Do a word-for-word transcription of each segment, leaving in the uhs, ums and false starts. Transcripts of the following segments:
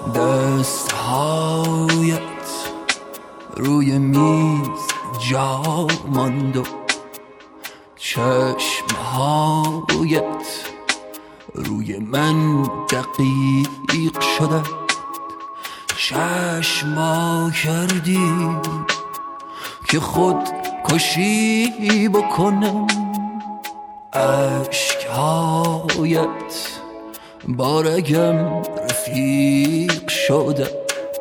دستهایت روی میز جا ماند و چشمهایت روی من دقیق شده، چشما کردی که خود کشی بکنم. عشقهایت بارگم رفیق شده،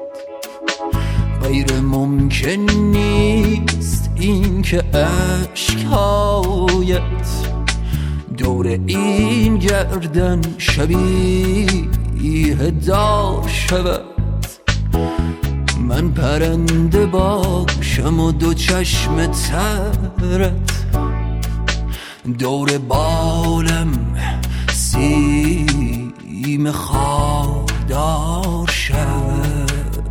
غیر ممکن نیست این که عشقهایت دور این گردن شبیه دار شود. من پرنده باشم و دو چشم ترت دور بالم سیم خاردار شد.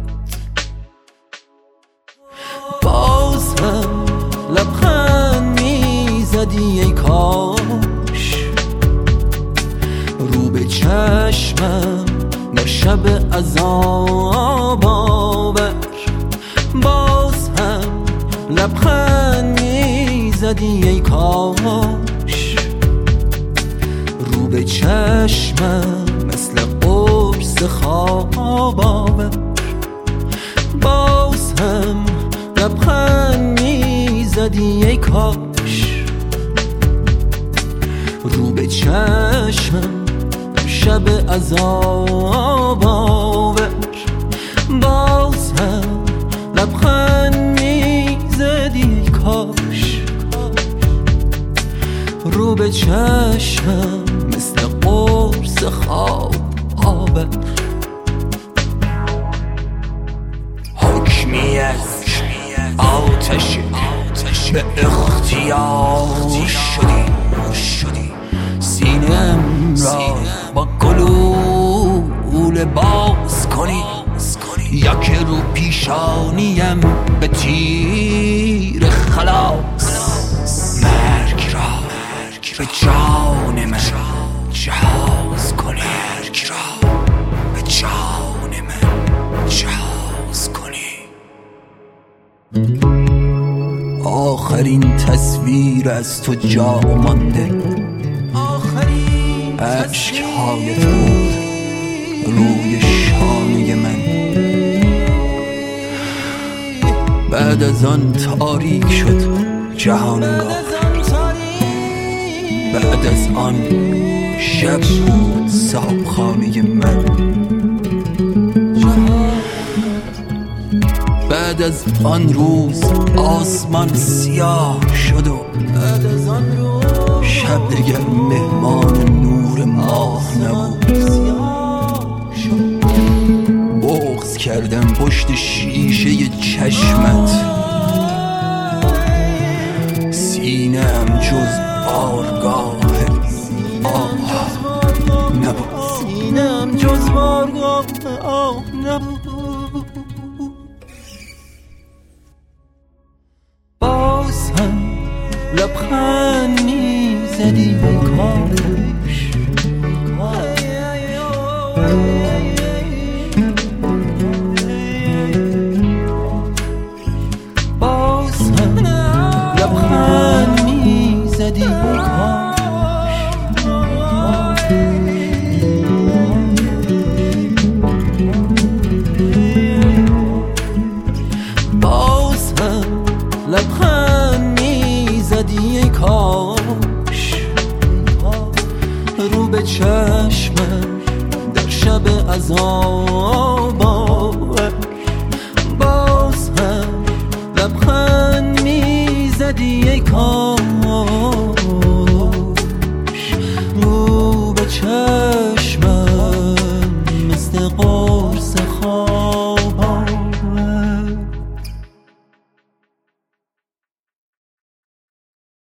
باز هم لبخند میزدی ای کاش رو به چشمم در شب عذاب آور. باز هم لبخند میزدی ای کاش رو به چشمم مثل قرص خواب آور. باز هم لبخند میزدی ای کاش رو به چشمم شب عذاب آور. باز هم لبخند میزدی ای کاش رو به چشمم مثل قرص خواب آور. حکمی از آتش به اختیار شدی، سینه‌ام را با گلوله باز کنی، یا که رو پیشانیم به تیر خلاص مرگ را به جان من جهاز کنی. مرگ را به جان من جهاز کنی. آخرین تصویر از تو جا مانده، عشقهایت بود روی شانه من. بعد از آن تاریک شد جهان انگار، بعد از آن شب بود صاحبخانه من. بعد از آن روز آسمان سیاه شد و بعد از آن روز شب دیگر مهمان نور ماه نبود. بغض کردم پشت شیشه چشمت، سینه‌ام جز بارگاه آه نبود. سینه‌ام جز بارگاه آه نبود. باز هم لبخند میزدی ای کاش